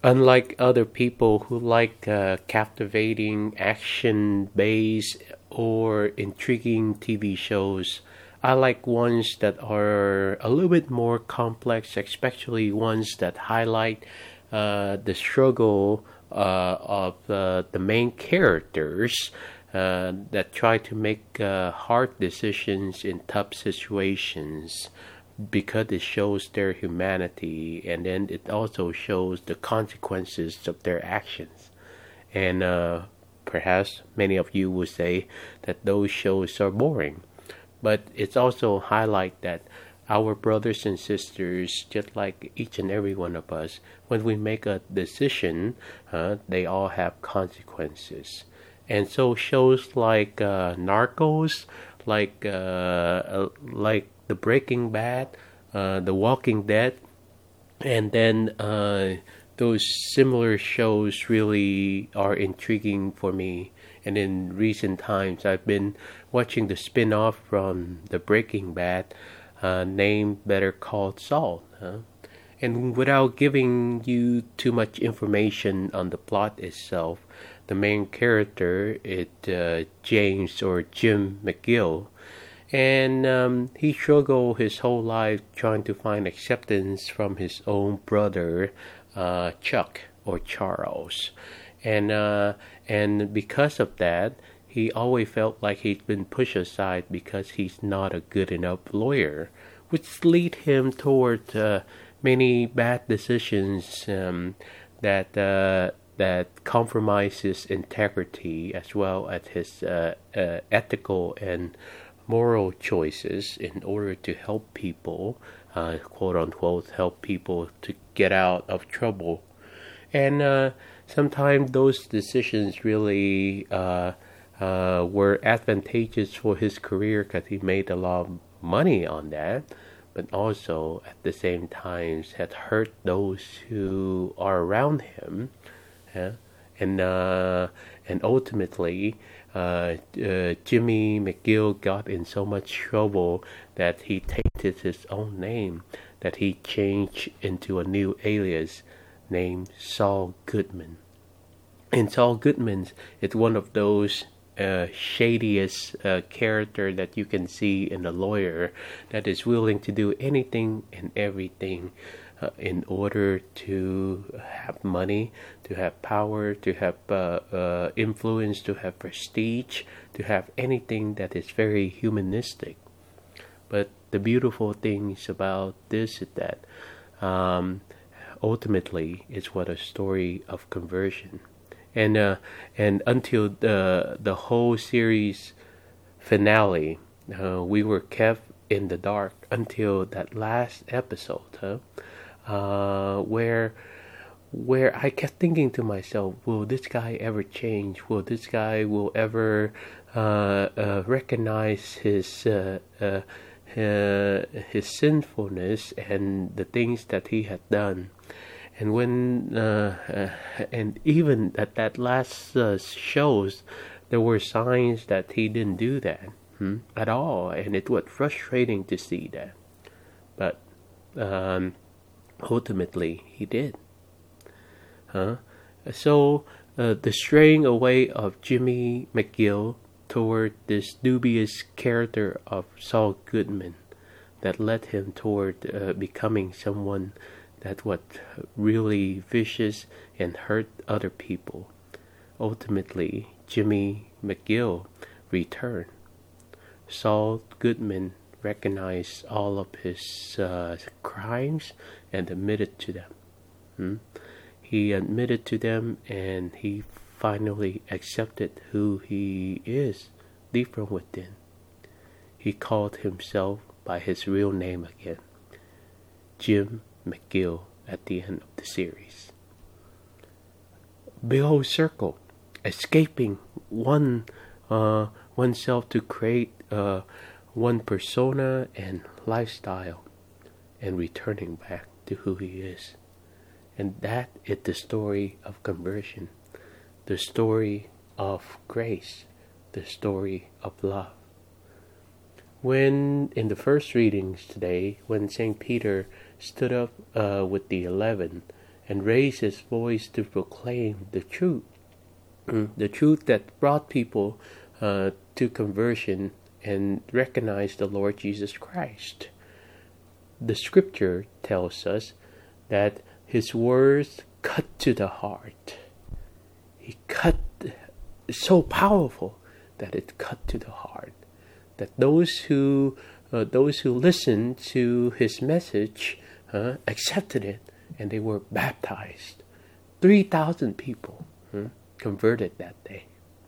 Unlike other people who like captivating action-based or intriguing TV shows, I like ones that are a little bit more complex, especially ones that highlight the struggle of the main characters that try to make hard decisions in tough situations because it shows their humanity, and then it also shows the consequences of their actions. And perhaps many of you would say that those shows are boring, but it's also highlight that our brothers and sisters, just like each and every one of us, when we make a decision, they all have consequences. And so shows like Narcos, like the Breaking Bad, The Walking Dead, and then those similar shows really are intriguing for me. And in recent times, I've been watching the spin-off from the Breaking Bad, named Better Call Saul. And without giving you too much information on the plot itself, the main character is James or Jim McGill, and he struggled his whole life trying to find acceptance from his own brother, Chuck or Charles, and because of that, he always felt like he'd been pushed aside because he's not a good enough lawyer, which lead him toward many bad decisions that compromise his integrity as well as his ethical and moral choices in order to help people, quote unquote, help people to get out of trouble. And sometimes those decisions really were advantageous for his career because he made a lot of money on that, but also at the same time had hurt those who are around him. Yeah? And ultimately, Jimmy McGill got in so much trouble that he tainted his own name, that he changed into a new alias named Saul Goodman. And Saul Goodman is one of those shadiest character that you can see in a lawyer that is willing to do anything and everything in order to have money, to have power, to have influence, to have prestige, to have anything that is very humanistic. But the beautiful things about this is that ultimately it's what a story of conversion. And until the whole series finale, we were kept in the dark until that last episode, where I kept thinking to myself, will this guy ever change? Will this guy will ever recognize his sinfulness and the things that he had done? And when and even at that last shows, there were signs that he didn't do that at all, and it was frustrating to see that. But ultimately, he did. So the straying away of Jimmy McGill toward this dubious character of Saul Goodman that led him toward becoming someone that was really vicious and hurt other people. Ultimately, Jimmy McGill returned. Saul Goodman recognized all of his crimes and admitted to them. He admitted to them, and he finally accepted who he is deep from within. He called himself by his real name again, Jim McGill, at the end of the series. Big whole circle, escaping oneself to create one persona and lifestyle, and returning back to who he is. And that is the story of conversion, the story of grace, the story of love. When in the first readings today, when St. Peter stood up with the 11 and raised his voice to proclaim the truth. The truth that brought people to conversion and recognize the Lord Jesus Christ. The scripture tells us that his words cut to the heart. He cut, so powerful that it cut to the heart. That those who listened to his message accepted it, and they were baptized. 3,000 people converted that day.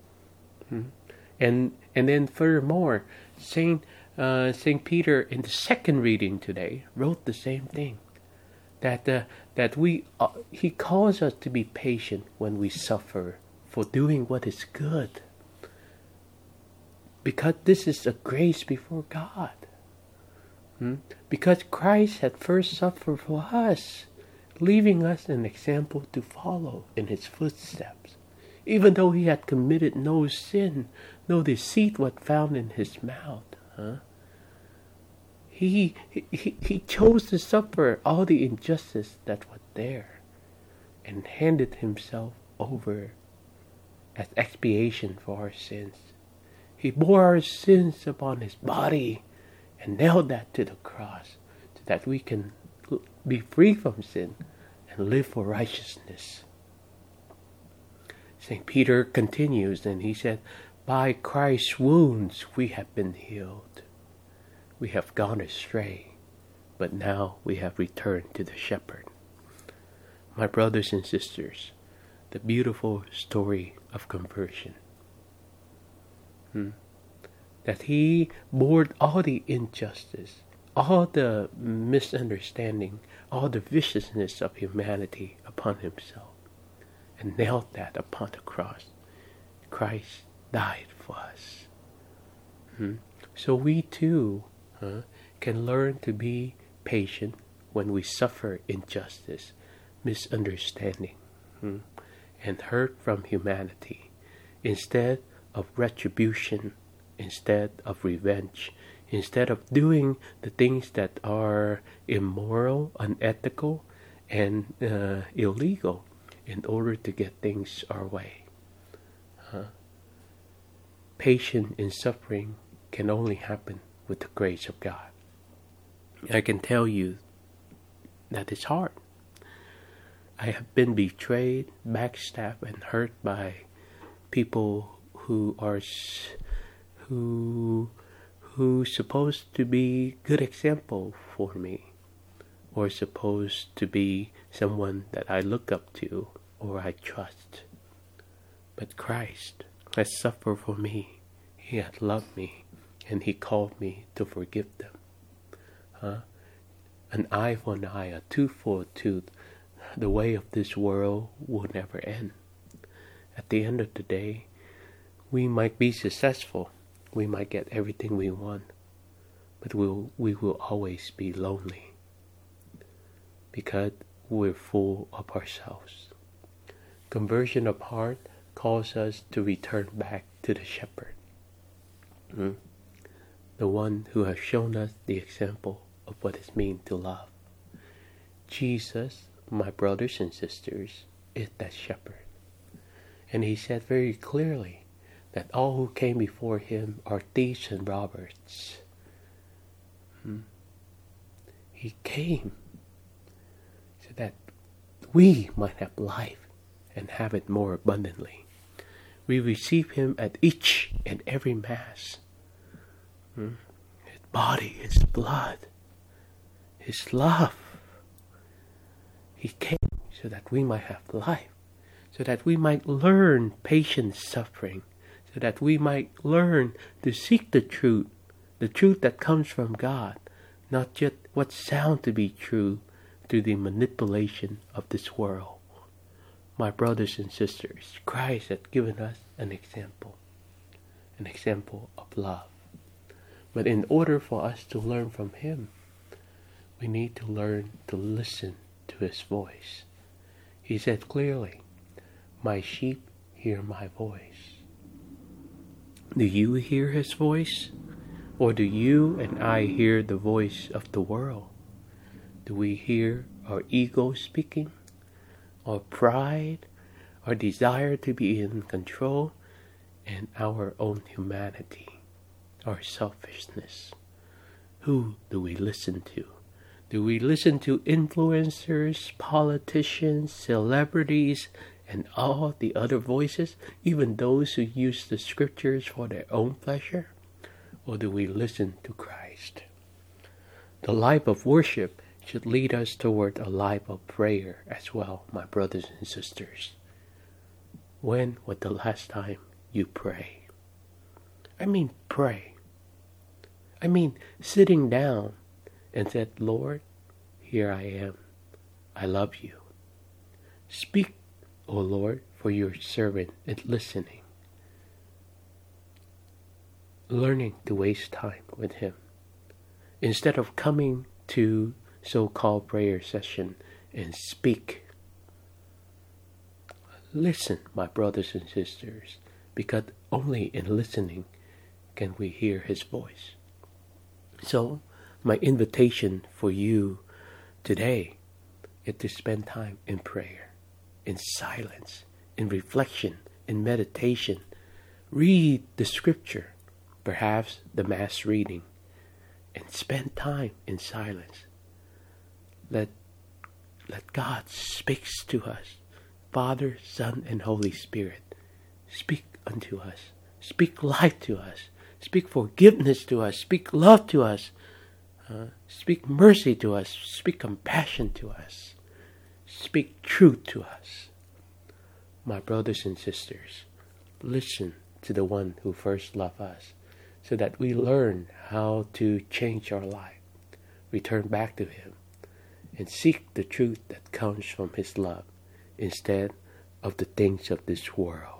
And then furthermore, Saint Peter in the second reading today wrote the same thing. That he calls us to be patient when we suffer for doing what is good. Because this is a grace before God. Because Christ had first suffered for us, leaving us an example to follow in his footsteps. Even though he had committed no sin, no deceit was found in his mouth. He chose to suffer all the injustice that was there and handed himself over as expiation for our sins. He bore our sins upon his body and nailed that to the cross so that we can be free from sin and live for righteousness. St. Peter continues and he said, by Christ's wounds we have been healed. We have gone astray, but now we have returned to the shepherd. My brothers and sisters, the beautiful story of conversion. That he bore all the injustice, all the misunderstanding, all the viciousness of humanity upon himself, and nailed that upon the cross. Christ died for us. So we too can learn to be patient when we suffer injustice, misunderstanding, and hurt from humanity, instead of retribution, instead of revenge, instead of doing the things that are immoral, unethical, and illegal in order to get things our way. Patience in suffering can only happen with the grace of God. I can tell you that it's hard. I have been betrayed, backstabbed, and hurt by people who are supposed to be good example for me, or supposed to be someone that I look up to or I trust. But Christ has suffered for me. He has loved me, and he called me to forgive them. An eye for an eye, a tooth for a tooth. The way of this world will never end. At the end of the day, we might be successful. We might get everything we want. But we will always be lonely. Because we're full of ourselves. Conversion of heart calls us to return back to the shepherd. The one who has shown us the example of what it means to love. Jesus, my brothers and sisters, is that shepherd. And he said very clearly that all who came before him are thieves and robbers. He came so that we might have life and have it more abundantly. We receive him at each and every Mass. His body, his blood, his love. He came so that we might have life, so that we might learn patient suffering, so that we might learn to seek the truth that comes from God, not just what sounds to be true through the manipulation of this world. My brothers and sisters, Christ has given us an example of love. But in order for us to learn from him, we need to learn to listen to his voice. He said clearly, my sheep hear my voice. Do you hear his voice? Or do you and I hear the voice of the world? Do we hear our ego speaking? our pride, our desire to be in control, and our own humanity, our selfishness. Who do we listen to? Do we listen to influencers, politicians, celebrities, and all the other voices, even those who use the scriptures for their own pleasure? Or do we listen to Christ? The life of worship should lead us toward a life of prayer as well, my brothers and sisters. When was the last time you pray? I mean pray. I mean sitting down and said, Lord, here I am. I love you. Speak, O Lord, for your servant and listening. Learning to waste time with Him. Instead of coming to so-called prayer session and speak. Listen, my brothers and sisters, because only in listening can we hear His voice. So, my invitation for you today is to spend time in prayer, in silence, in reflection, in meditation. Read the scripture, perhaps the mass reading, and spend time in silence. Let God speak to us. Father, Son, and Holy Spirit, speak unto us. Speak life to us. Speak forgiveness to us. Speak love to us. Speak mercy to us. Speak compassion to us. Speak truth to us. My brothers and sisters, listen to the one who first loved us, so that we learn how to change our life, return back to Him, and seek the truth that comes from His love instead of the things of this world.